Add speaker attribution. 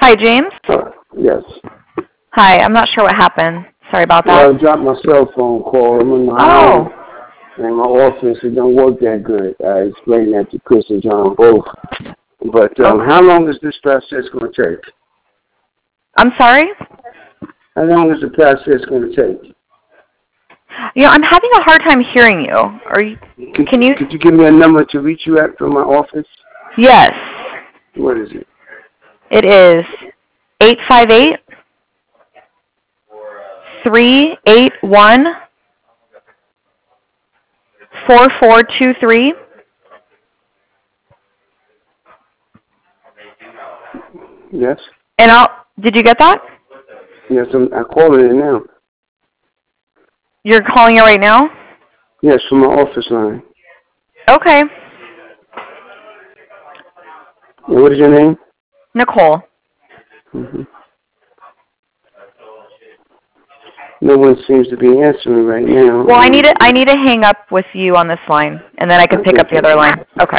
Speaker 1: Hi, James.
Speaker 2: Yes.
Speaker 1: Hi, I'm not sure what happened. Sorry about that.
Speaker 2: Well, I dropped my cell phone call. I'm in my home, and my office. It don't work that good. I explained that to Chris and John both. But how long is this process going to take?
Speaker 1: I'm sorry?
Speaker 2: How long is the process going to take?
Speaker 1: I'm having a hard time hearing you. Could
Speaker 2: you give me a number to reach you at from my office?
Speaker 1: Yes.
Speaker 2: What is it?
Speaker 1: It is 858-381-4423.
Speaker 2: Yes.
Speaker 1: And did you get that?
Speaker 2: Yes, I'm calling it now.
Speaker 1: You're calling it right now?
Speaker 2: Yes, from my office line.
Speaker 1: Okay.
Speaker 2: And what is your name?
Speaker 1: Nicole.
Speaker 2: Mm-hmm. No one seems to be answering right now.
Speaker 1: Well, I need to hang up with you on this line, and then I can pick up the other line. Okay.